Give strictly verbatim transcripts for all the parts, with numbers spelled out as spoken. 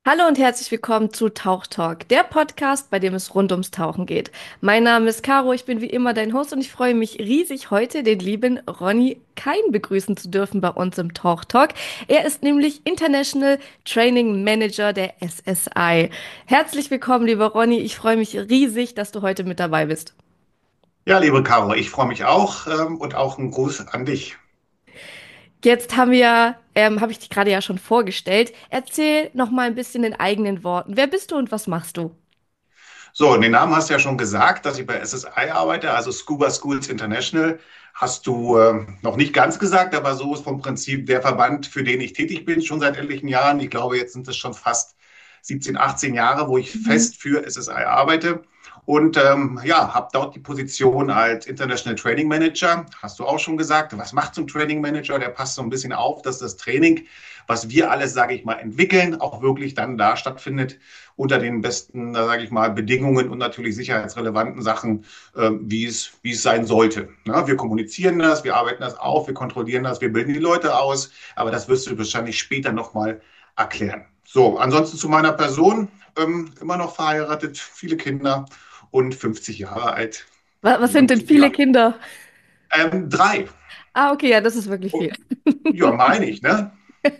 Hallo und herzlich willkommen zu Tauch Talk, der Podcast, bei dem es rund ums Tauchen geht. Mein Name ist Caro, ich bin wie immer dein Host und ich freue mich riesig, heute den lieben Ronny Kein begrüßen zu dürfen bei uns im Tauch Talk. Er ist nämlich International Training Manager der S S I. Herzlich willkommen, lieber Ronny. Ich freue mich riesig, dass du heute mit dabei bist. Ja, liebe Caro, ich freue mich auch ähm, und auch einen Gruß an dich. Jetzt haben wir, ähm, habe ich dich gerade ja schon vorgestellt. Erzähl noch mal ein bisschen in eigenen Worten. Wer bist du und was machst du? So, den Namen hast du ja schon gesagt, dass ich bei S S I arbeite, also Scuba Schools International. Hast du äh, noch nicht ganz gesagt, aber so ist vom Prinzip der Verband, für den ich tätig bin, schon seit etlichen Jahren. Ich glaube, jetzt sind es schon fast siebzehn, achtzehn Jahre, wo ich Mhm. fest für S S I arbeite. Und ähm, ja, habe dort die Position als International Training Manager. Hast du auch schon gesagt, was macht so ein Training Manager? Der passt so ein bisschen auf, dass das Training, was wir alles, sage ich mal, entwickeln, auch wirklich dann da stattfindet unter den besten, sage ich mal, Bedingungen und natürlich sicherheitsrelevanten Sachen, äh, wie es, wie es sein sollte. Na, wir kommunizieren das, wir arbeiten das auf, wir kontrollieren das, wir bilden die Leute aus, aber das wirst du wahrscheinlich später nochmal erklären. So, ansonsten zu meiner Person, ähm, immer noch verheiratet, viele Kinder und fünfzig Jahre alt. Wa- Was sind denn Und viele ja, Kinder? ähm, drei. Ah, okay, ja, das ist wirklich viel. Oh, ja, meine ich, ne?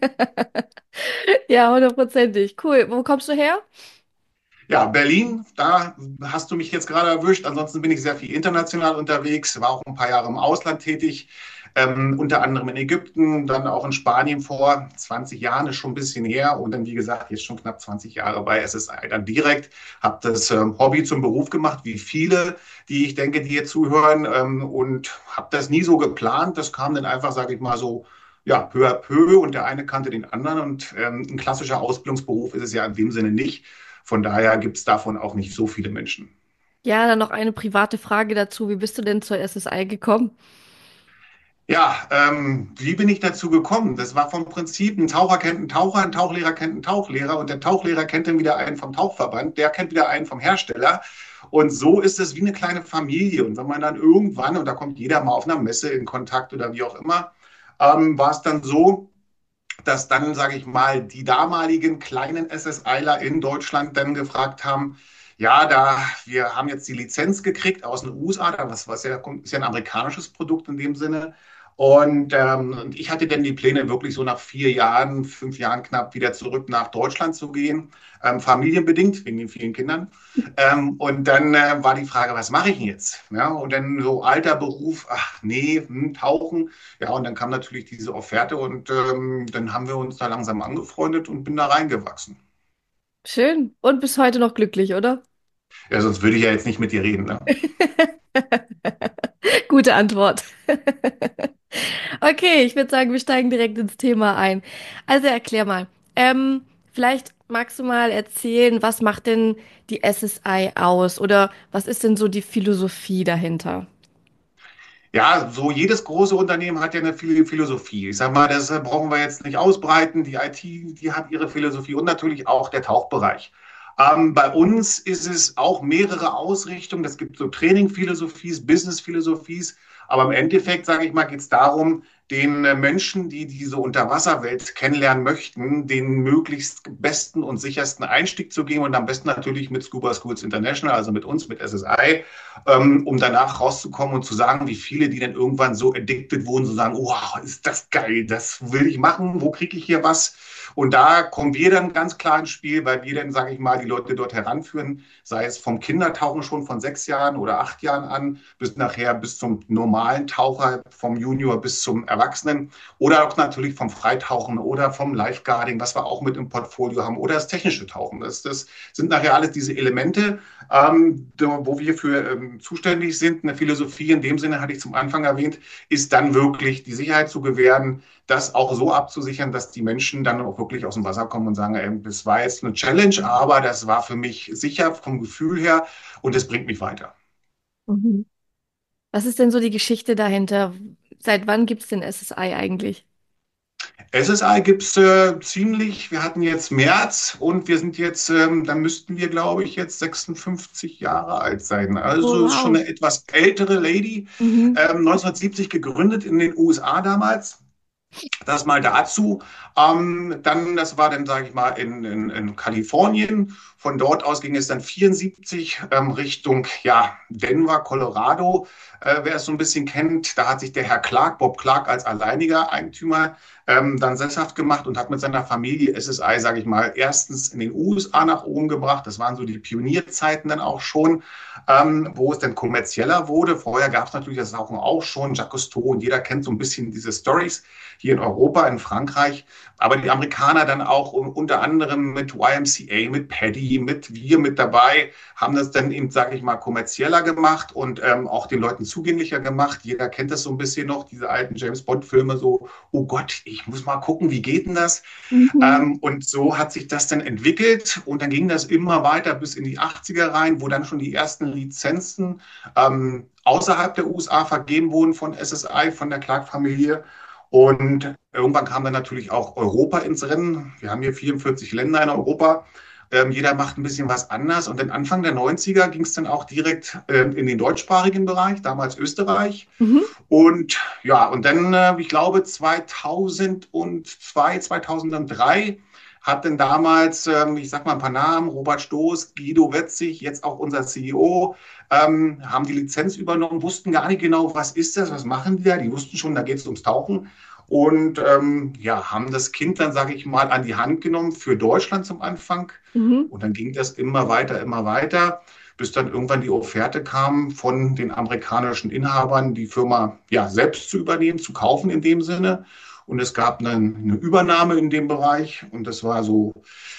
Ja, hundertprozentig. Cool. Wo kommst du her? Ja, Berlin, da hast du mich jetzt gerade erwischt. Ansonsten bin ich sehr viel international unterwegs, war auch ein paar Jahre im Ausland tätig, ähm, unter anderem in Ägypten, dann auch in Spanien vor zwanzig Jahren, ist schon ein bisschen her. Und dann, wie gesagt, jetzt schon knapp zwanzig Jahre bei S S I dann direkt. Habe das ähm, Hobby zum Beruf gemacht, wie viele, die ich denke, die hier zuhören. Ähm, und habe das nie so geplant. Das kam dann einfach, sage ich mal so, ja, peu à peu und der eine kannte den anderen. Und ähm, ein klassischer Ausbildungsberuf ist es ja in dem Sinne nicht. Von daher gibt es davon auch nicht so viele Menschen. Ja, dann noch eine private Frage dazu. Wie bist du denn zur S S I gekommen? Ja, ähm, wie bin ich dazu gekommen? Das war vom Prinzip, ein Taucher kennt einen Taucher, ein Tauchlehrer kennt einen Tauchlehrer und der Tauchlehrer kennt dann wieder einen vom Tauchverband, der kennt wieder einen vom Hersteller. Und so ist es wie eine kleine Familie. Und wenn man dann irgendwann, und da kommt jeder mal auf einer Messe in Kontakt oder wie auch immer, ähm, war es dann so, dass dann, sage ich mal, die damaligen kleinen SSIler in Deutschland dann gefragt haben, ja, da wir haben jetzt die Lizenz gekriegt aus den U S A, das was ja, ist ja ein amerikanisches Produkt in dem Sinne. Und, ähm, und ich hatte dann die Pläne, wirklich so nach vier Jahren, fünf Jahren knapp wieder zurück nach Deutschland zu gehen, ähm, familienbedingt, wegen den vielen Kindern. Ähm, und dann äh, war die Frage, was mache ich denn jetzt? Ja, und dann so alter Beruf, ach nee, hm, tauchen. Ja, und dann kam natürlich diese Offerte und ähm, dann haben wir uns da langsam angefreundet und bin da reingewachsen. Schön. Und bis heute noch glücklich, oder? Ja, sonst würde ich ja jetzt nicht mit dir reden, ne? Gute Antwort. Okay, ich würde sagen, wir steigen direkt ins Thema ein. Also erklär mal. Ähm, vielleicht magst du mal erzählen, was macht denn die S S I aus? Oder was ist denn so die Philosophie dahinter? Ja, so jedes große Unternehmen hat ja eine Phil- Philosophie. Ich sag mal, das äh, brauchen wir jetzt nicht ausbreiten. Die I T, die hat ihre Philosophie und natürlich auch der Tauchbereich. Ähm, bei uns ist es auch mehrere Ausrichtungen. Es gibt so Training-Philosophies, Business-Philosophies. Aber im Endeffekt, sage ich mal, geht es darum, den äh, Menschen, die diese Unterwasserwelt kennenlernen möchten, den möglichst besten und sichersten Einstieg zu geben und am besten natürlich mit Scuba Schools International, also mit uns, mit S S I, ähm, um danach rauszukommen und zu sagen, wie viele, die dann irgendwann so addicted wurden, so sagen, wow, ist das geil, das will ich machen, wo kriege ich hier was? Und da kommen wir dann ganz klar ins Spiel, weil wir dann, sage ich mal, die Leute dort heranführen, sei es vom Kindertauchen schon von sechs Jahren oder acht Jahren an, bis nachher bis zum normalen Taucher, vom Junior bis zum Erwachsenen oder auch natürlich vom Freitauchen oder vom Lifeguarding, was wir auch mit im Portfolio haben, oder das technische Tauchen. Das, das sind nachher alles diese Elemente, ähm, wo wir für ähm, zuständig sind. Eine Philosophie in dem Sinne, hatte ich zum Anfang erwähnt, ist dann wirklich die Sicherheit zu gewähren, das auch so abzusichern, dass die Menschen dann auch wirklich aus dem Wasser kommen und sagen, ey, das war jetzt eine Challenge, aber das war für mich sicher vom Gefühl her und es bringt mich weiter. Mhm. Was ist denn so die Geschichte dahinter? Seit wann gibt es den S S I eigentlich? S S I gibt es äh, ziemlich, wir hatten jetzt März und wir sind jetzt, ähm, da müssten wir, glaube ich, jetzt sechsundfünfzig Jahre alt sein. Oh, Also ist schon wow. eine etwas ältere Lady, Mhm. ähm, neunzehnhundertsiebzig gegründet in den U S A damals. Das mal dazu. Ähm, dann, das war dann, sage ich mal, in, in, in Kalifornien. Von dort aus ging es dann vierundsiebzig ähm, Richtung ja, Denver, Colorado. Äh, wer es so ein bisschen kennt, da hat sich der Herr Clark, Bob Clark, als alleiniger Eigentümer ähm, dann sesshaft gemacht und hat mit seiner Familie S S I, sage ich mal, erstens in den U S A nach oben gebracht. Das waren so die Pionierzeiten dann auch schon, ähm, wo es dann kommerzieller wurde. Vorher gab es natürlich das Rauchen auch schon, Jacques Cousteau, und jeder kennt so ein bisschen diese Stories hier in Europa, in Frankreich. Aber die Amerikaner dann auch unter anderem mit Y M C A, mit Paddy, mit wir mit dabei, haben das dann eben, sage ich mal, kommerzieller gemacht und ähm, auch den Leuten zugänglicher gemacht. Jeder kennt das so ein bisschen noch, diese alten James Bond-Filme, so, oh Gott, ich muss mal gucken, wie geht denn das? Mhm. Ähm, und so hat sich das dann entwickelt und dann ging das immer weiter bis in die achtziger rein, wo dann schon die ersten Lizenzen ähm, außerhalb der U S A vergeben wurden von S S I, von der Clark-Familie. Und irgendwann kam dann natürlich auch Europa ins Rennen. Wir haben hier vierundvierzig Länder in Europa. Ähm, jeder macht ein bisschen was anders. Und dann Anfang der neunziger ging es dann auch direkt ähm, in den deutschsprachigen Bereich, damals Österreich. Mhm. Und ja, und dann, äh, ich glaube, zweitausendzwei, zweitausenddrei hat dann damals, ähm, ich sag mal ein paar Namen, Robert Stoß, Guido Wetzig, jetzt auch unser C E O, ähm, haben die Lizenz übernommen, wussten gar nicht genau, was ist das, was machen die da. Die wussten schon, da geht es ums Tauchen. Und ähm, ja, haben das Kind dann, sage ich mal, an die Hand genommen für Deutschland zum Anfang. Mhm. Und dann ging das immer weiter, immer weiter, bis dann irgendwann die Offerte kam von den amerikanischen Inhabern, die Firma ja selbst zu übernehmen, zu kaufen in dem Sinne. Und es gab eine, eine Übernahme in dem Bereich. Und das war so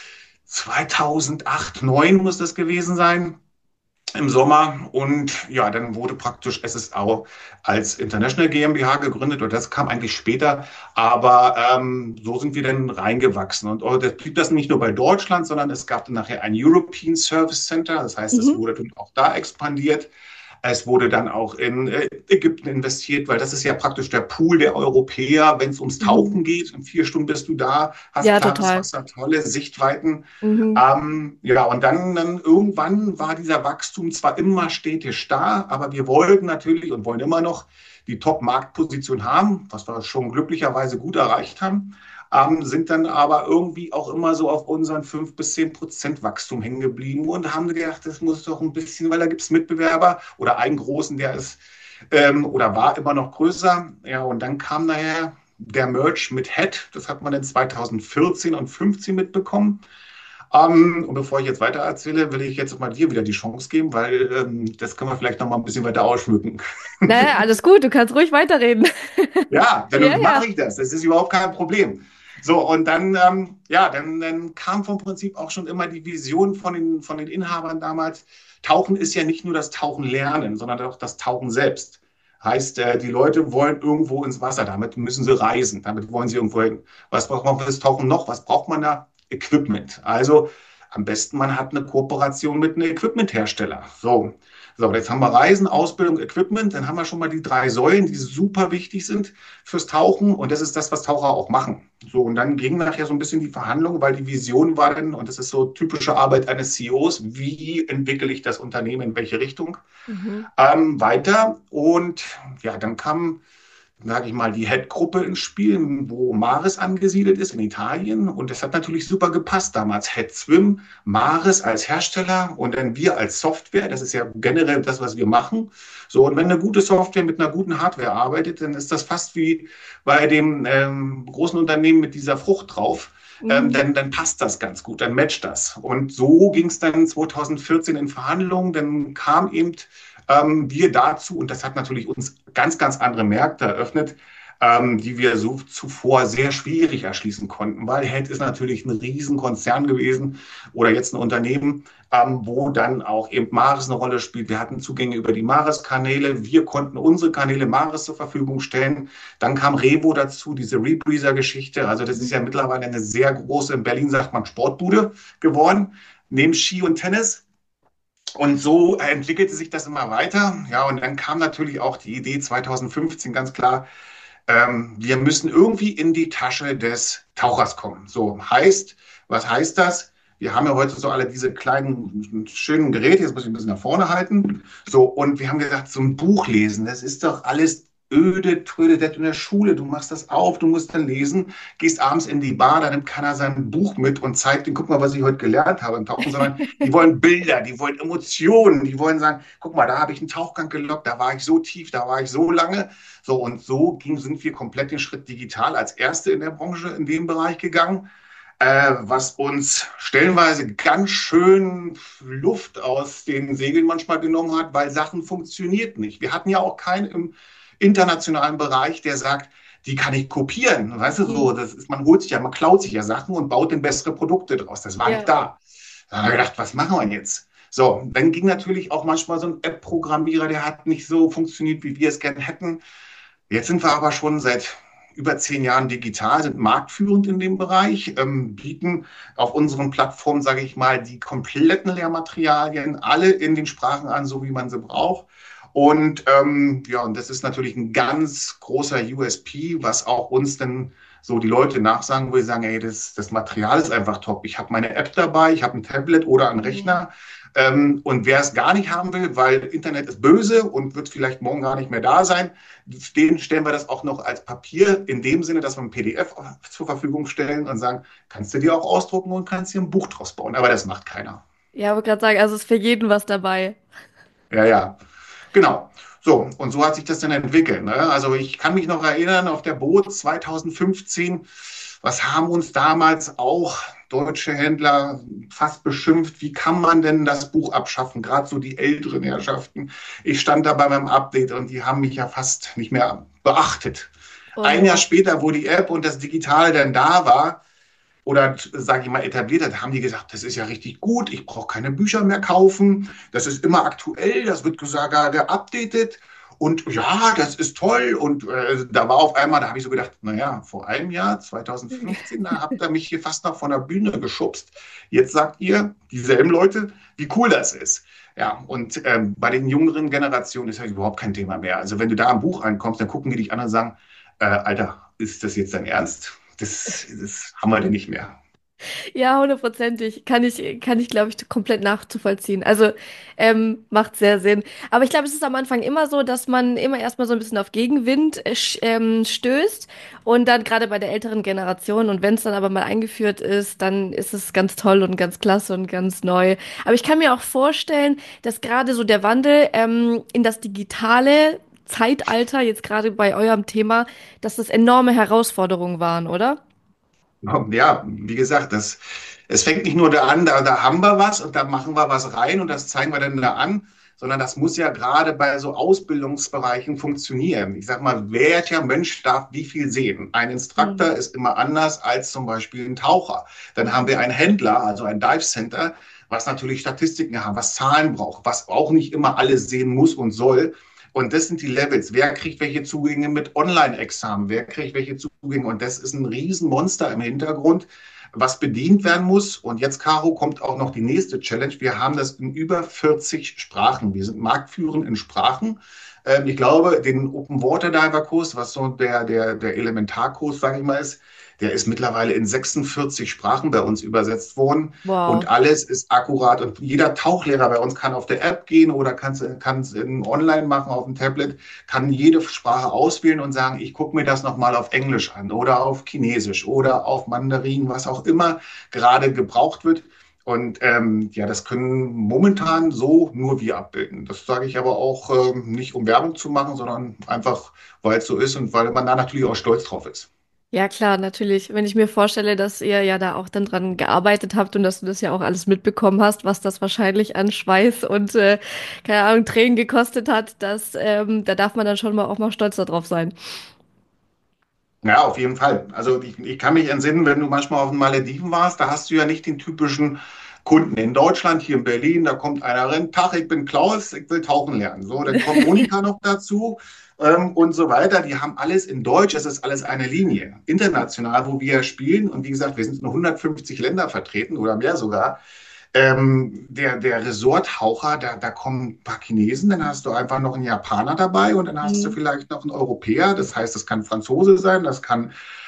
zweitausendacht, neun muss das gewesen sein im Sommer. Und ja, dann wurde praktisch S S A als International GmbH gegründet. Und das kam eigentlich später. Aber ähm, so sind wir dann reingewachsen. Und oh, das blieb das nicht nur bei Deutschland, sondern es gab dann nachher ein European Service Center. Das heißt, es Mhm. wurde dann auch da expandiert. Es wurde dann auch in äh, Ägypten investiert, weil das ist ja praktisch der Pool der Europäer, wenn es ums Mhm. Tauchen geht. In vier Stunden bist du da, hast Ja, klares total. Wasser, tolle Sichtweiten. Mhm. Ähm, ja, und dann, dann irgendwann war dieser Wachstum zwar immer stetig da, aber wir wollten natürlich und wollen immer noch die Top-Marktposition haben, was wir schon glücklicherweise gut erreicht haben, ähm, sind dann aber irgendwie auch immer so auf unseren fünf bis zehn Prozent Wachstum hängen geblieben und haben gedacht, das muss doch ein bisschen, weil da gibt es Mitbewerber oder einen großen, der ist ähm, oder war immer noch größer. Ja, und dann kam nachher der Merge mit Head, das hat man in zweitausendvierzehn und fünfzehn mitbekommen. Ähm, und bevor ich jetzt weiter erzähle, will ich jetzt mal dir wieder die Chance geben, weil ähm, das können wir vielleicht noch mal ein bisschen weiter ausschmücken. Naja, alles gut, du kannst ruhig weiterreden. Ja, Ja, dann ja. mache ich das. Das ist überhaupt kein Problem. So, und dann, ähm, ja, dann, dann kam vom Prinzip auch schon immer die Vision von den, von den Inhabern damals. Tauchen ist ja nicht nur das Tauchen lernen, sondern auch das Tauchen selbst. Heißt, äh, die Leute wollen irgendwo ins Wasser, damit müssen sie reisen, damit wollen sie irgendwo hin. Was braucht man für das Tauchen noch? Was braucht man da? Equipment. Also am besten man hat eine Kooperation mit einem Equipmenthersteller. So, so, jetzt haben wir Reisen, Ausbildung, Equipment, dann haben wir schon mal die drei Säulen, die super wichtig sind fürs Tauchen und das ist das, was Taucher auch machen. So, und dann ging nachher so ein bisschen die Verhandlung, weil die Vision war dann, und das ist so typische Arbeit eines C E Os, wie entwickle ich das Unternehmen, in welche Richtung, Mhm. ähm, weiter. Und ja, dann kam, sage ich mal, die Head-Gruppe ins Spiel, wo Maris angesiedelt ist in Italien. Und das hat natürlich super gepasst damals. Head Swim, Maris als Hersteller und dann wir als Software. Das ist ja generell das, was wir machen. So, und wenn eine gute Software mit einer guten Hardware arbeitet, dann ist das fast wie bei dem ähm, großen Unternehmen mit dieser Frucht drauf. Ähm, Mhm. dann, dann passt das ganz gut, dann matcht das. Und so ging es dann zweitausendvierzehn in Verhandlungen. Dann kam eben ähm, wir dazu, und das hat natürlich uns ganz, ganz andere Märkte eröffnet, ähm, die wir so zuvor sehr schwierig erschließen konnten, weil Head ist natürlich ein Riesenkonzern gewesen oder jetzt ein Unternehmen, ähm, wo dann auch eben Maris eine Rolle spielt. Wir hatten Zugänge über die Maris-Kanäle, wir konnten unsere Kanäle Maris zur Verfügung stellen. Dann kam Revo dazu, diese Rebreather-Geschichte. Also das ist ja mittlerweile eine sehr große, in Berlin sagt man Sportbude geworden, neben Ski und Tennis. Und so entwickelte sich das immer weiter. Ja, und dann kam natürlich auch die Idee zweitausendfünfzehn ganz klar, ähm, wir müssen irgendwie in die Tasche des Tauchers kommen. So heißt, was heißt das? Wir haben ja heute so alle diese kleinen, schönen Geräte, jetzt muss ich ein bisschen nach vorne halten. So, und wir haben gesagt, so ein Buch lesen, das ist doch alles öde, tröde, in der Schule. Du machst das auf, du musst dann lesen, gehst abends in die Bar, da nimmt keiner sein Buch mit und zeigt dir, guck mal, was ich heute gelernt habe im Tauchen, sondern die wollen Bilder, die wollen Emotionen, die wollen sagen, guck mal, da habe ich einen Tauchgang gelockt, da war ich so tief, da war ich so lange. So, und so ging, sind wir komplett den Schritt digital als Erste in der Branche in dem Bereich gegangen, äh, was uns stellenweise ganz schön Luft aus den Segeln manchmal genommen hat, weil Sachen funktioniert nicht. Wir hatten ja auch keinen im internationalen Bereich, der sagt, die kann ich kopieren. Weißt du, so, das ist, man holt sich ja, man klaut sich ja Sachen und baut dann bessere Produkte draus. Das war nicht Ja. da. Da haben wir gedacht, was machen wir jetzt? So, dann ging natürlich auch manchmal so ein App-Programmierer, der hat nicht so funktioniert, wie wir es gerne hätten. Jetzt sind wir aber schon seit über zehn Jahren digital, sind marktführend in dem Bereich, ähm, bieten auf unseren Plattformen, sage ich mal, die kompletten Lehrmaterialien alle in den Sprachen an, so wie man sie braucht. Und ähm, ja, und das ist natürlich ein ganz großer U S P, was auch uns dann so die Leute nachsagen, wo sie sagen, ey, das, das Material ist einfach top. Ich habe meine App dabei, ich habe ein Tablet oder einen Mhm. Rechner. Ähm, und wer es gar nicht haben will, weil Internet ist böse und wird vielleicht morgen gar nicht mehr da sein, denen stellen wir das auch noch als Papier in dem Sinne, dass wir ein P D F zur Verfügung stellen und sagen, kannst du dir auch ausdrucken und kannst dir ein Buch draus bauen. Aber das macht keiner. Ja, wollte gerade sagen, also ist für jeden was dabei. Ja, ja, genau. So, und so hat sich das dann entwickelt. Ne? Also ich kann mich noch erinnern, auf der Boot zwanzig fünfzehn, was haben uns damals auch deutsche Händler fast beschimpft, wie kann man denn das Buch abschaffen, gerade so die älteren Herrschaften. Ich stand da bei meinem Update und die haben mich ja fast nicht mehr beachtet. Oh Ein Jahr no. später, wo die App und das Digitale dann da war, oder sage ich mal etabliert hat, haben die gesagt, das ist ja richtig gut, ich brauche keine Bücher mehr kaufen, das ist immer aktuell, das wird gesagt, geupdatet und ja, das ist toll und äh, da war auf einmal, da habe ich so gedacht, naja, vor einem Jahr, zwanzig fünfzehn, da habt ihr mich hier fast noch von der Bühne geschubst, jetzt sagt ihr, dieselben Leute, wie cool das ist. Ja, und ähm, bei den jüngeren Generationen ist das überhaupt kein Thema mehr. Also wenn du da am Buch reinkommst, dann gucken die dich an und sagen, äh, Alter, ist das jetzt dein Ernst? Das, das haben wir denn nicht mehr. Ja, hundertprozentig. Kann ich, kann ich, glaube ich, komplett nachzuvollziehen. Also, ähm, macht sehr Sinn. Aber ich glaube, es ist am Anfang immer so, dass man immer erstmal so ein bisschen auf Gegenwind äh, sch- ähm, stößt. Und dann gerade bei der älteren Generation. Und wenn es dann aber mal eingeführt ist, dann ist es ganz toll und ganz klasse und ganz neu. Aber ich kann mir auch vorstellen, dass gerade so der Wandel, ähm, in das digitale Zeitalter, jetzt gerade bei eurem Thema, dass das enorme Herausforderungen waren, oder? Ja, wie gesagt, das, es fängt nicht nur da an, da, da haben wir was und da machen wir was rein und das zeigen wir dann da an, sondern das muss ja gerade bei so Ausbildungsbereichen funktionieren. Ich sag mal, welcher Mensch darf wie viel sehen? Ein Instructor Mhm. ist immer anders als zum Beispiel ein Taucher. Dann haben wir einen Händler, also ein Dive Center, was natürlich Statistiken haben, was Zahlen braucht, was auch nicht immer alles sehen muss und soll. Und das sind die Levels. Wer kriegt welche Zugänge mit Online-Examen? Wer kriegt welche Zugänge? Und das ist ein Riesenmonster im Hintergrund, was bedient werden muss. Und jetzt, Caro, kommt auch noch die nächste Challenge. Wir haben das in über vierzig Sprachen. Wir sind marktführend in Sprachen. Ähm, ich glaube, den Open Water Diver Kurs, was so der, der, der Elementarkurs, sage ich mal, ist, der ist mittlerweile in sechsundvierzig Sprachen bei uns übersetzt worden. Und Wow. alles ist akkurat. Und jeder Tauchlehrer bei uns kann auf der App gehen oder kann es online machen auf dem Tablet, kann jede Sprache auswählen und sagen, ich gucke mir das nochmal auf Englisch an oder auf Chinesisch oder auf Mandarin, was auch immer gerade gebraucht wird. Und ähm, ja, das können momentan so nur wir abbilden. Das sage ich aber auch ähm, nicht, um Werbung zu machen, sondern einfach, weil es so ist und weil man da natürlich auch stolz drauf ist. Ja, klar, natürlich. Wenn ich mir vorstelle, dass ihr ja da auch dann dran gearbeitet habt und dass du das ja auch alles mitbekommen hast, was das wahrscheinlich an Schweiß und, äh, keine Ahnung, Tränen gekostet hat, das, ähm, da darf man dann schon mal auch mal stolz darauf sein. Ja, auf jeden Fall. Also ich, ich kann mich entsinnen, wenn du manchmal auf den Malediven warst, da hast du ja nicht den typischen Kunden in Deutschland, hier in Berlin, da kommt einer rein, Tag, ich bin Klaus, ich will tauchen lernen. So, dann kommt Monika noch dazu ähm, und so weiter. Die haben alles in Deutsch, es ist alles eine Linie. International, wo wir spielen, und wie gesagt, wir sind in hundertfünfzig Länder vertreten oder mehr sogar, ähm, der, der Resort-Taucher, da, da kommen ein paar Chinesen, dann hast du einfach noch einen Japaner dabei und dann hast du Mhm. vielleicht noch einen Europäer. Das heißt, das kann Franzose sein, das kann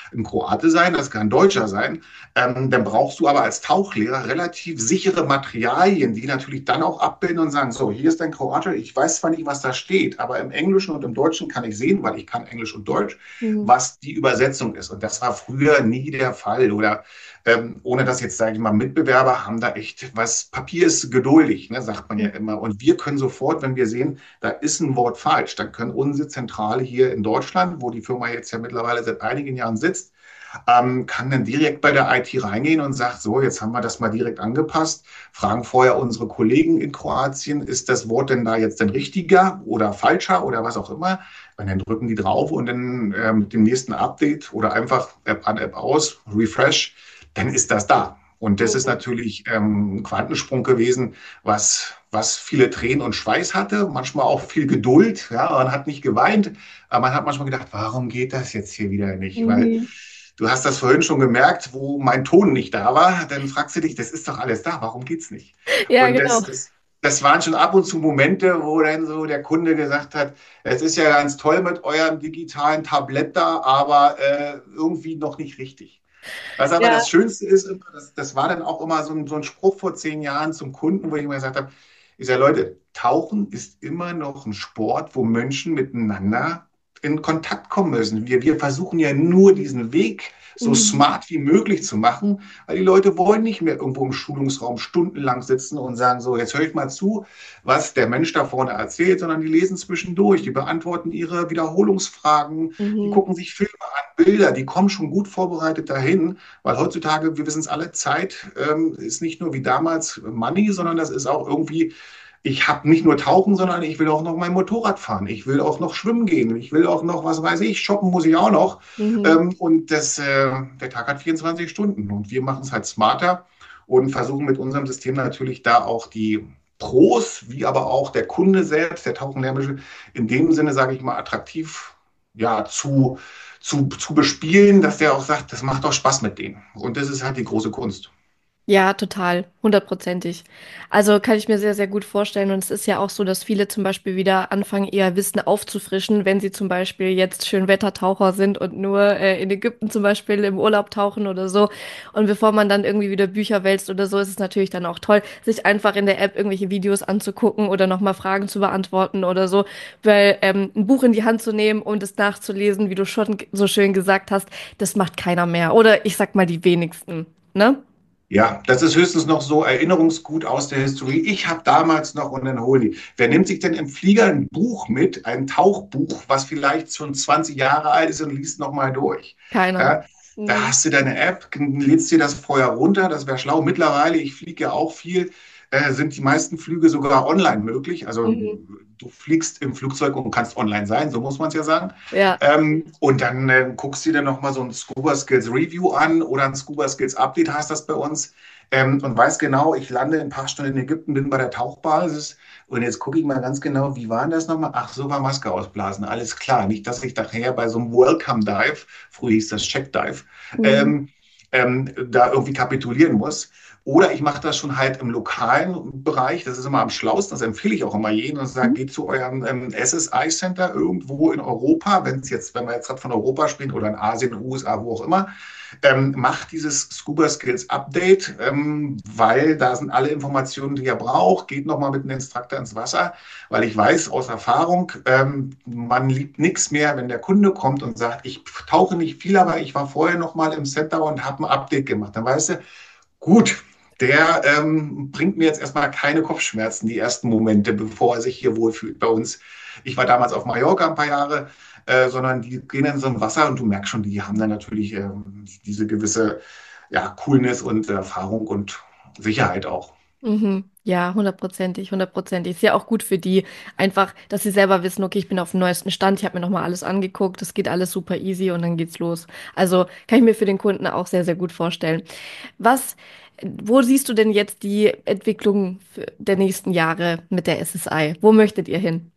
ein Kroate sein, das kann ein Deutscher sein. Ähm, dann brauchst du aber als Tauchlehrer relativ sichere Materialien, die natürlich dann auch abbilden und sagen, so, hier ist dein Kroate, ich weiß zwar nicht, was da steht, aber im Englischen und im Deutschen kann ich sehen, weil ich kann Englisch und Deutsch, Mhm. was die Übersetzung ist. Und das war früher nie der Fall. Oder ähm, ohne dass jetzt, sage ich mal, Mitbewerber haben da echt, was Papier ist geduldig, ne, sagt man ja immer. Und wir können sofort, wenn wir sehen, da ist ein Wort falsch, dann können unsere Zentrale hier in Deutschland, wo die Firma jetzt ja mittlerweile seit einigen Jahren sitzt, ähm, kann dann direkt bei der I T reingehen und sagt, so, jetzt haben wir das mal direkt angepasst, fragen vorher unsere Kollegen in Kroatien, ist das Wort denn da jetzt denn richtiger oder falscher oder was auch immer? Und dann drücken die drauf und dann äh, mit dem nächsten Update oder einfach App an, App aus, Refresh, dann ist das da. Und das ist Mhm. natürlich ähm, ein Quantensprung gewesen, was, was viele Tränen und Schweiß hatte, manchmal auch viel Geduld. Ja, man hat nicht geweint, aber man hat manchmal gedacht, warum geht das jetzt hier wieder nicht? Weil Mhm. du hast das vorhin schon gemerkt, wo mein Ton nicht da war, dann fragst du dich, das ist doch alles da, warum geht's nicht? Ja, Und genau. das, das, das waren schon ab und zu Momente, wo dann so der Kunde gesagt hat, es ist ja ganz toll mit eurem digitalen Tablett da, aber äh, irgendwie noch nicht richtig. Was aber Ja, das Schönste ist, immer, das, das war dann auch immer so ein, so ein Spruch vor zehn Jahren zum Kunden, wo ich immer gesagt habe, ich sage, Leute, Tauchen ist immer noch ein Sport, wo Menschen miteinander in Kontakt kommen müssen. Wir, wir versuchen ja nur diesen Weg so mhm. smart wie möglich zu machen, weil die Leute wollen nicht mehr irgendwo im Schulungsraum stundenlang sitzen und sagen, so, jetzt höre ich mal zu, was der Mensch da vorne erzählt, sondern die lesen zwischendurch, die beantworten ihre Wiederholungsfragen, die Mhm. gucken sich Filme an, Bilder, die kommen schon gut vorbereitet dahin, weil heutzutage, wir wissen es alle, Zeit ähm, ist nicht nur wie damals Money, sondern das ist auch irgendwie, ich habe nicht nur Tauchen, sondern ich will auch noch mein Motorrad fahren. Ich will auch noch schwimmen gehen. Ich will auch noch, was weiß ich, shoppen muss ich auch noch. Mhm. Ähm, und das, äh, der Tag hat vierundzwanzig Stunden. Und wir machen es halt smarter und versuchen mit unserem System natürlich da auch die Pros, wie aber auch der Kunde selbst, der Tauchenlehrer, in dem Sinne, sage ich mal, attraktiv ja, zu, zu, zu bespielen, dass der auch sagt, das macht doch Spaß mit denen. Und das ist halt die große Kunst. Ja, total, hundertprozentig. Also kann ich mir sehr, sehr gut vorstellen. Und es ist ja auch so, dass viele zum Beispiel wieder anfangen, ihr Wissen aufzufrischen, wenn sie zum Beispiel jetzt Schönwettertaucher sind und nur äh, in Ägypten zum Beispiel im Urlaub tauchen oder so. Und bevor man dann irgendwie wieder Bücher wälzt oder so, ist es natürlich dann auch toll, sich einfach in der App irgendwelche Videos anzugucken oder nochmal Fragen zu beantworten oder so. Weil ähm, ein Buch in die Hand zu nehmen und es nachzulesen, wie du schon so schön gesagt hast, das macht keiner mehr. Oder ich sag mal die wenigsten, ne? Ja, das ist höchstens noch so Erinnerungsgut aus der Historie. Ich habe damals noch und dann holen die. Wer nimmt sich denn im Flieger ein Buch mit, ein Tauchbuch, was vielleicht schon zwanzig Jahre alt ist und liest nochmal durch? Keiner. Ja, da Mhm. hast du deine App, lädst dir das vorher runter, das wäre schlau. Mittlerweile, ich fliege ja auch viel, äh, sind die meisten Flüge sogar online möglich. Also Mhm. du fliegst im Flugzeug und kannst online sein, so muss man es ja sagen. Ja. Ähm, und dann äh, guckst du dir nochmal so ein Scuba Skills Review an oder ein Scuba Skills Update heißt das bei uns. Ähm, und weiß genau, ich lande in ein paar Stunden in Ägypten, bin bei der Tauchbasis und jetzt gucke ich mal ganz genau, wie war denn das nochmal? Ach, so war Maske ausblasen, alles klar. Nicht, dass ich nachher bei so einem Welcome Dive, früher hieß das Check Dive, Mhm. ähm, ähm, da irgendwie kapitulieren muss. Oder ich mache das schon halt im lokalen Bereich. Das ist immer am schlausten. Das empfehle ich auch immer jedem und sage, geht zu eurem ähm, S S I Center irgendwo in Europa, wenn es jetzt, wenn wir jetzt gerade von Europa sprechen oder in Asien, U S A, wo auch immer, ähm, macht dieses Scuba Skills Update, ähm, weil da sind alle Informationen, die ihr braucht. Geht nochmal mit einem Instructor ins Wasser, weil ich weiß aus Erfahrung, ähm, man liebt nichts mehr, wenn der Kunde kommt und sagt, ich tauche nicht viel, aber ich war vorher nochmal im Center und habe ein Update gemacht. Dann weißt du, gut, der ähm, bringt mir jetzt erstmal keine Kopfschmerzen, die ersten Momente, bevor er sich hier wohlfühlt. Bei uns, ich war damals auf Mallorca ein paar Jahre, äh, sondern die gehen in so ein Wasser und du merkst schon, die haben dann natürlich ähm, diese gewisse ja, Coolness und Erfahrung und Sicherheit auch. Mhm. Ja, hundertprozentig, hundertprozentig. Ist ja auch gut für die, einfach, dass sie selber wissen, okay, ich bin auf dem neuesten Stand, ich habe mir nochmal alles angeguckt, das geht alles super easy und dann geht's los. Also kann ich mir für den Kunden auch sehr, sehr gut vorstellen. Was, wo siehst du denn jetzt die Entwicklung für- der nächsten Jahre mit der S S I? Wo möchtet ihr hin?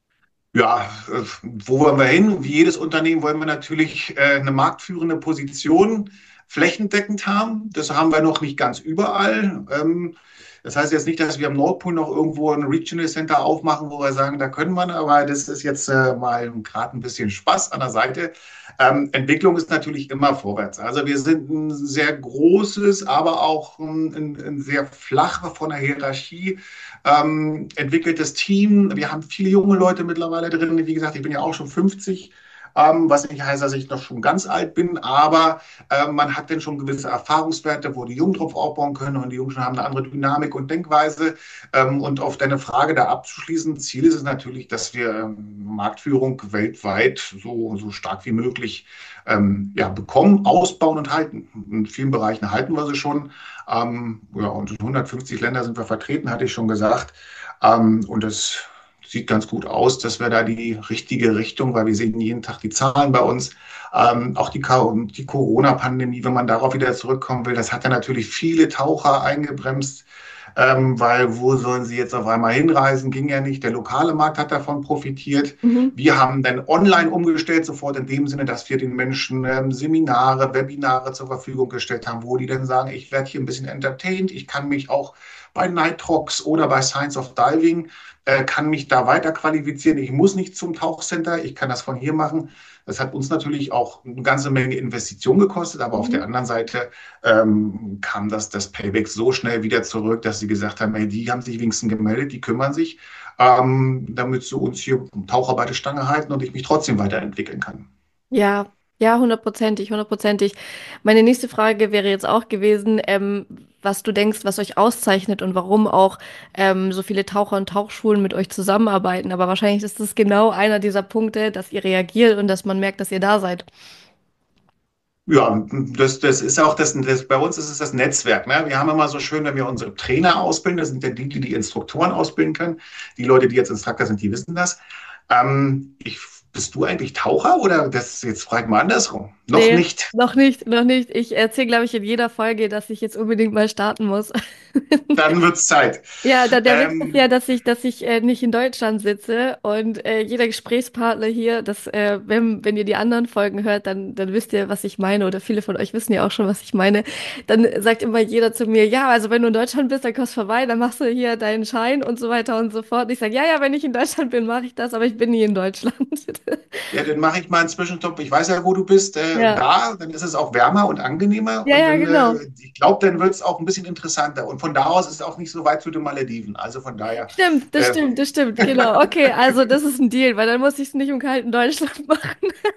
Ja, äh, wo wollen wir hin? Wie jedes Unternehmen wollen wir natürlich äh, eine marktführende Position. flächendeckend haben. Das haben wir noch nicht ganz überall. Ähm, das heißt jetzt nicht, dass wir am Nordpol noch irgendwo ein Regional Center aufmachen, wo wir sagen, da können wir, aber das ist jetzt äh, mal gerade ein bisschen Spaß an der Seite. Ähm, Entwicklung ist natürlich immer vorwärts. Also wir sind ein sehr großes, aber auch ein, ein sehr flach von der Hierarchie ähm, entwickeltes Team. Wir haben viele junge Leute mittlerweile drin. Wie gesagt, ich bin ja auch schon fünfzig. Ähm, was nicht heißt, dass ich noch schon ganz alt bin, aber äh, man hat dann schon gewisse Erfahrungswerte, wo die Jungen drauf aufbauen können und die Jungen schon haben eine andere Dynamik und Denkweise. Ähm, und auf deine Frage da abzuschließen, Ziel ist es natürlich, dass wir ähm, Marktführung weltweit so, so stark wie möglich ähm, ja, bekommen, ausbauen und halten. In vielen Bereichen halten wir sie schon. Ähm, ja, und in hundertfünfzig Länder sind wir vertreten, hatte ich schon gesagt. Ähm, und das sieht ganz gut aus, dass wir da die richtige Richtung, weil wir sehen jeden Tag die Zahlen bei uns. Ähm, auch die, die Corona-Pandemie, wenn man darauf wieder zurückkommen will, das hat ja natürlich viele Taucher eingebremst, ähm, weil wo sollen sie jetzt auf einmal hinreisen? Ging ja nicht. Der lokale Markt hat davon profitiert. Mhm. Wir haben dann online umgestellt, sofort in dem Sinne, dass wir den Menschen ähm, Seminare, Webinare zur Verfügung gestellt haben, wo die dann sagen, ich werde hier ein bisschen entertained, ich kann mich auch bei Nitrox oder bei Science of Diving, äh, kann mich da weiter qualifizieren. Ich muss nicht zum Tauchcenter, ich kann das von hier machen. Das hat uns natürlich auch eine ganze Menge Investition gekostet, aber auf der Mhm. anderen Seite ähm, kam das, das Payback so schnell wieder zurück, dass sie gesagt haben, hey, die haben sich wenigstens gemeldet, die kümmern sich, ähm, damit sie uns hier Taucher bei der Stange halten und ich mich trotzdem weiterentwickeln kann. Ja, ja, hundertprozentig, hundertprozentig. Meine nächste Frage wäre jetzt auch gewesen, ähm, was du denkst, was euch auszeichnet und warum auch ähm, so viele Taucher und Tauchschulen mit euch zusammenarbeiten. Aber wahrscheinlich ist das genau einer dieser Punkte, dass ihr reagiert und dass man merkt, dass ihr da seid. Ja, das, das ist auch das, das, bei uns ist es das Netzwerk. Ne? Wir haben immer so schön, wenn wir unsere Trainer ausbilden, das sind ja die, die die Instruktoren ausbilden können. Die Leute, die jetzt Instructor sind, die wissen das. Ähm, ich, bist du eigentlich Taucher oder das jetzt frag mal andersrum? Noch Nee, nicht. noch nicht, noch nicht. Ich erzähle, glaube ich, in jeder Folge, dass ich jetzt unbedingt mal starten muss. Dann wird's Zeit. Ja, da, der Witz ist ja, Ähm, dass ich, dass ich äh, nicht in Deutschland sitze und äh, jeder Gesprächspartner hier, dass, äh, wenn, wenn ihr die anderen Folgen hört, dann, dann wisst ihr, was ich meine, oder viele von euch wissen ja auch schon, was ich meine. Dann sagt immer jeder zu mir, ja, also wenn du in Deutschland bist, dann kommst du vorbei, dann machst du hier deinen Schein und so weiter und so fort. Und ich sage, ja, ja, wenn ich in Deutschland bin, mache ich das, aber ich bin nie in Deutschland. ja, dann mache ich mal einen Zwischenstopp. Ich weiß ja, wo du bist. Äh, Ja, da, dann ist es auch wärmer und angenehmer. ja, Und ja, dann, genau. äh, ich glaube, dann wird es auch ein bisschen interessanter. Und von da aus ist es auch nicht so weit zu den Malediven. Also von daher. Stimmt, das Äh, stimmt, das stimmt, genau. Okay, also das ist ein Deal, weil dann muss ich es nicht im kalten Deutschland machen.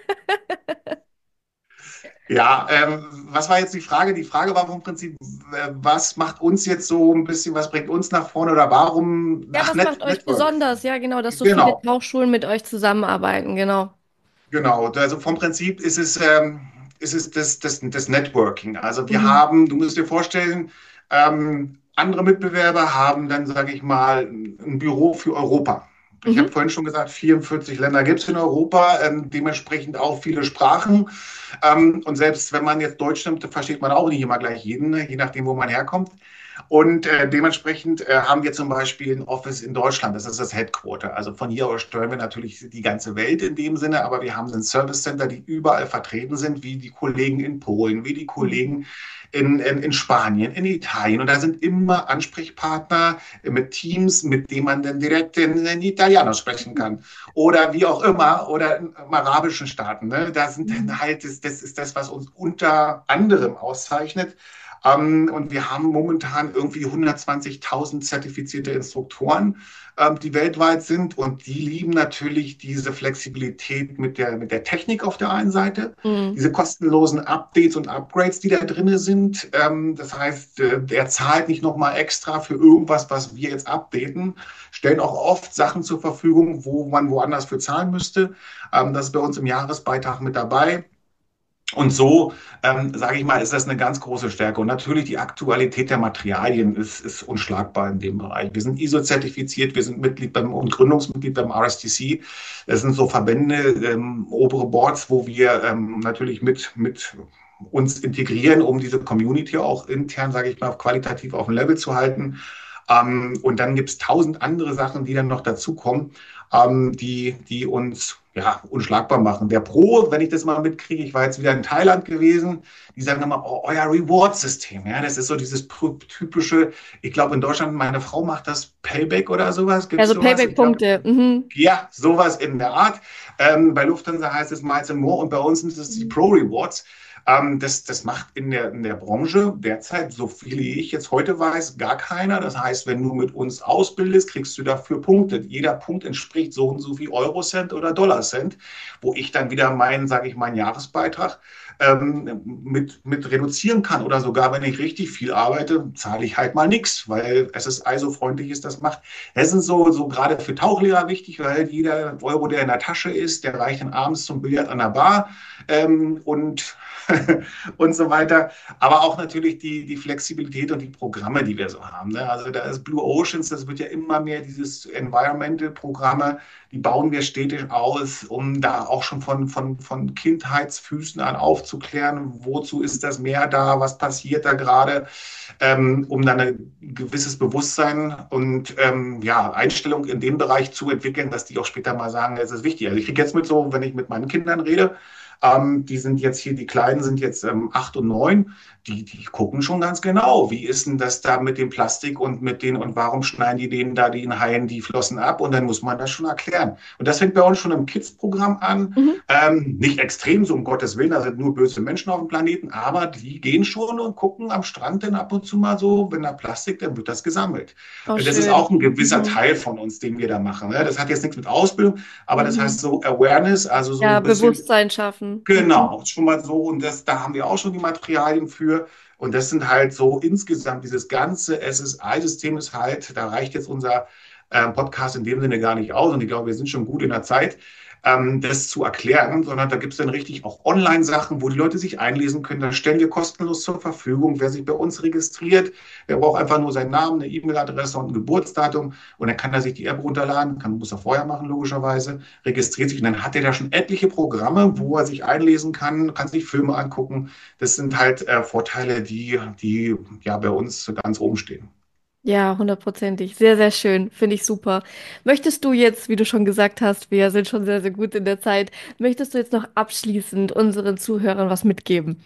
Ja, ähm, was war jetzt die Frage? Die Frage war vom Prinzip, äh, was macht uns jetzt so ein bisschen, was bringt uns nach vorne oder warum? Ja, Ach, was macht Net euch Network. besonders? Ja, genau, dass so viele Genau, Tauchschulen mit euch zusammenarbeiten, genau. genau. Also vom Prinzip ist es, ähm, ist es das, das, das Networking. Also wir Mhm. haben, du musst dir vorstellen, ähm, andere Mitbewerber haben dann, sage ich mal, ein Büro für Europa. Ich habe Mhm. vorhin schon gesagt, vierundvierzig Länder gibt es in Europa, ähm, dementsprechend auch viele Sprachen. Ähm, und selbst wenn man jetzt Deutsch nimmt, versteht man auch nicht immer gleich jeden, ne, je nachdem, wo man herkommt. Und äh, dementsprechend äh, haben wir zum Beispiel ein Office in Deutschland, das ist das Headquarter. Also von hier aus steuern wir natürlich die ganze Welt in dem Sinne, aber wir haben ein Service Center, die überall vertreten sind, wie die Kollegen in Polen, wie die Mhm. Kollegen in, in, in Spanien, in Italien. Und da sind immer Ansprechpartner mit Teams, mit denen man dann direkt in, in Italiano sprechen kann. Oder wie auch immer, oder in arabischen Staaten. Ne? Da sind dann Mhm. halt, das, das ist das, was uns unter anderem auszeichnet. Ähm, und wir haben momentan irgendwie hundertzwanzigtausend zertifizierte Instruktoren, ähm, die weltweit sind. Und die lieben natürlich diese Flexibilität mit der, mit der Technik auf der einen Seite, Mhm. diese kostenlosen Updates und Upgrades, die da drin sind. Ähm, das heißt, äh, der zahlt nicht nochmal extra für irgendwas, was wir jetzt updaten, stellen auch oft Sachen zur Verfügung, wo man woanders für zahlen müsste. Ähm, das ist bei uns im Jahresbeitrag mit dabei. Und so, ähm, sage ich mal, ist das eine ganz große Stärke. Und natürlich die Aktualität der Materialien ist, ist unschlagbar in dem Bereich. Wir sind I S O-zertifiziert, wir sind Mitglied beim und Gründungsmitglied beim R S T C. Das sind so Verbände, ähm, obere Boards, wo wir ähm, natürlich mit, mit uns integrieren, um diese Community auch intern, sage ich mal, qualitativ auf dem Level zu halten. Ähm, und dann gibt es tausend andere Sachen, die dann noch dazukommen, ähm, die, die uns ja, unschlagbar machen. Der Pro, wenn ich das mal mitkriege, ich war jetzt wieder in Thailand gewesen, die sagen immer, oh, euer Reward-System, ja, das ist so dieses typische, ich glaube in Deutschland, meine Frau macht das Payback oder sowas, gibt es Also sowas? Ich glaube, Payback-Punkte. Mhm. ja, sowas in der Art. Ähm, bei Lufthansa heißt es Miles and More und bei uns sind es die Mhm. Pro Rewards. Ähm, das, das macht in der, in der Branche derzeit, so viel ich jetzt heute weiß, gar keiner. Das heißt, wenn du mit uns ausbildest, kriegst du dafür Punkte. Jeder Punkt entspricht so und so viel Eurocent oder Dollarcent, wo ich dann wieder meinen, sage ich, meinen Jahresbeitrag ähm, mit, mit reduzieren kann. Oder sogar, wenn ich richtig viel arbeite, zahle ich halt mal nichts, weil S S I so freundlich ist, das macht. Das sind so, so gerade für Tauchlehrer wichtig, weil jeder Euro, der in der Tasche ist, der reicht dann abends zum Billard an der Bar ähm, und, und so weiter. Aber auch natürlich die, die Flexibilität und die Programme, die wir so haben. Ne? Also da ist Blue Oceans, das wird ja immer mehr dieses Environmental-Programme, die bauen wir stetig aus, um da auch schon von, von, von Kindheitsfüßen an aufzuklären, wozu ist das Meer da, was passiert da gerade, ähm, um dann ein gewisses Bewusstsein und ähm, ja, Einstellung in dem Bereich zu entwickeln, dass die auch später mal sagen, es ist wichtig. Also ich kriege jetzt mit so, wenn ich mit meinen Kindern rede, ähm, die sind jetzt hier, die Kleinen sind jetzt ähm, acht und neun, die, die gucken schon ganz genau, wie ist denn das da mit dem Plastik und mit den und warum schneiden die denen da den Haien die Flossen ab und dann muss man das schon erklären. Und das fängt bei uns schon im Kids-Programm an. Mhm. Ähm, nicht extrem, so um Gottes Willen, da sind nur böse Menschen auf dem Planeten, aber die gehen schon und gucken am Strand dann ab und zu mal so, wenn da Plastik, dann wird das gesammelt. Oh, Das ist schön. auch ein gewisser Mhm. Teil von uns, den wir da machen. Ne? Das hat jetzt nichts mit Ausbildung, aber das heißt Mhm. so Awareness, also so Ja, ein bisschen. Bewusstsein schaffen. Mhm. Genau, schon mal so. Und das, da haben wir auch schon die Materialien für. Und das sind halt so insgesamt, dieses ganze S S I-System ist halt, da reicht jetzt unser ähm, Podcast in dem Sinne gar nicht aus. Und ich glaube, wir sind schon gut in der Zeit, ähm, das zu erklären, sondern da gibt es dann richtig auch Online-Sachen, wo die Leute sich einlesen können. Da stellen wir kostenlos zur Verfügung. Wer sich bei uns registriert, der braucht einfach nur seinen Namen, eine E-Mail-Adresse und ein Geburtsdatum. Und dann kann er sich die App runterladen, kann, muss er vorher machen, logischerweise, registriert sich und dann hat er da schon etliche Programme, wo er sich einlesen kann, kann sich Filme angucken. Das sind halt äh, Vorteile, die, die ja bei uns ganz oben stehen. Ja, hundertprozentig. Sehr, sehr schön. Finde ich super. Möchtest du jetzt, wie du schon gesagt hast, wir sind schon sehr, sehr gut in der Zeit, möchtest du jetzt noch abschließend unseren Zuhörern was mitgeben?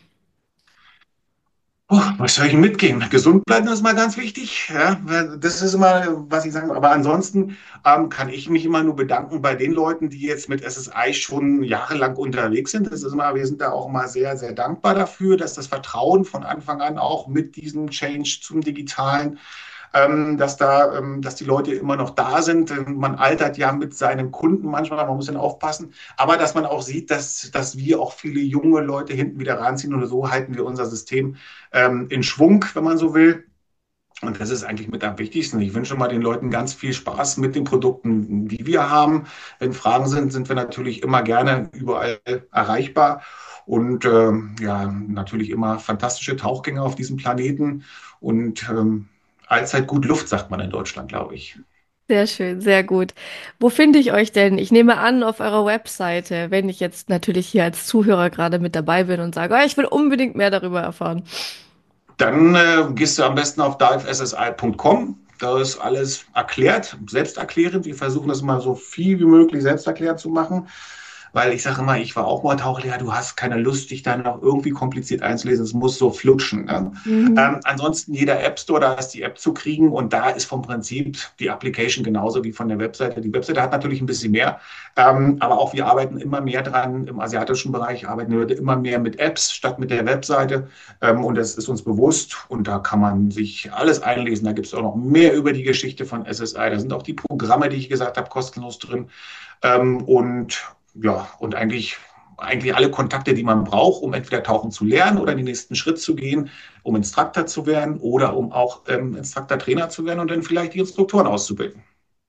Oh, was soll ich Ihnen mitgeben? Gesund bleiben ist mal ganz wichtig. Ja, das ist immer, was ich sagen will. Aber ansonsten ähm, kann ich mich immer nur bedanken bei den Leuten, die jetzt mit S S I schon jahrelang unterwegs sind. Das ist immer, wir sind da auch immer sehr, sehr dankbar dafür, dass das Vertrauen von Anfang an auch mit diesem Change zum Digitalen ähm, dass da, ähm, dass die Leute immer noch da sind. Ähm, Man altert ja mit seinen Kunden manchmal, man muss dann aufpassen. Aber dass man auch sieht, dass, dass wir auch viele junge Leute hinten wieder ranziehen und so halten wir unser System ähm, in Schwung, wenn man so will. Und das ist eigentlich mit am wichtigsten. Ich wünsche mal den Leuten ganz viel Spaß mit den Produkten, die wir haben. Wenn Fragen sind, sind wir natürlich immer gerne überall erreichbar. Und ähm, ja, natürlich immer fantastische Tauchgänge auf diesem Planeten. Und ähm, allzeit gut Luft, sagt man in Deutschland, glaube ich. Sehr schön, sehr gut. Wo finde ich euch denn? Ich nehme an, auf eurer Webseite, wenn ich jetzt natürlich hier als Zuhörer gerade mit dabei bin und sage, oh, ich will unbedingt mehr darüber erfahren. Dann äh, gehst du am besten auf dive s s i punkt com. Da ist alles erklärt, selbsterklärend. Wir versuchen das mal so viel wie möglich selbsterklärend zu machen. Weil ich sage immer, ich war auch mal Tauchlehrer, du hast keine Lust, dich dann noch irgendwie kompliziert einzulesen. Es muss so flutschen. Ne? Mhm. Ähm, ansonsten jeder App Store, da ist die App zu kriegen und da ist vom Prinzip die Application genauso wie von der Webseite. Die Webseite hat natürlich ein bisschen mehr, ähm, aber auch wir arbeiten immer mehr dran. Im asiatischen Bereich arbeiten wir immer mehr mit Apps statt mit der Webseite ähm, und das ist uns bewusst und da kann man sich alles einlesen. Da gibt es auch noch mehr über die Geschichte von S S I. Da sind auch die Programme, die ich gesagt habe, kostenlos drin. Ähm, und ja, und eigentlich, eigentlich alle Kontakte, die man braucht, um entweder tauchen zu lernen oder den nächsten Schritt zu gehen, um Instructor zu werden oder um auch ähm, Instructor-Trainer zu werden und dann vielleicht die Instruktoren auszubilden.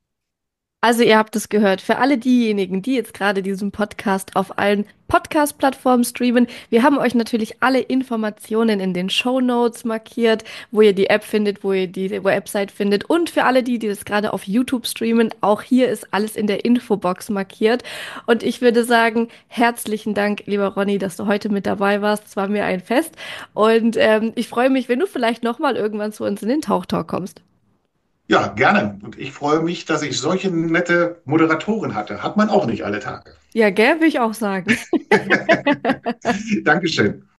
Also ihr habt es gehört, für alle diejenigen, die jetzt gerade diesen Podcast auf allen Podcast-Plattformen streamen, wir haben euch natürlich alle Informationen in den Show Notes markiert, wo ihr die App findet, wo ihr die Website findet und für alle die, die das gerade auf YouTube streamen, auch hier ist alles in der Infobox markiert. Und ich würde sagen, herzlichen Dank, lieber Ronny, dass du heute mit dabei warst. Es war mir ein Fest und ähm, ich freue mich, wenn du vielleicht nochmal irgendwann zu uns in den Tauchtalk kommst. Ja, gerne. Und ich freue mich, dass ich solche nette Moderatoren hatte. Hat man auch nicht alle Tage. Ja, gell, will ich auch sagen. Dankeschön.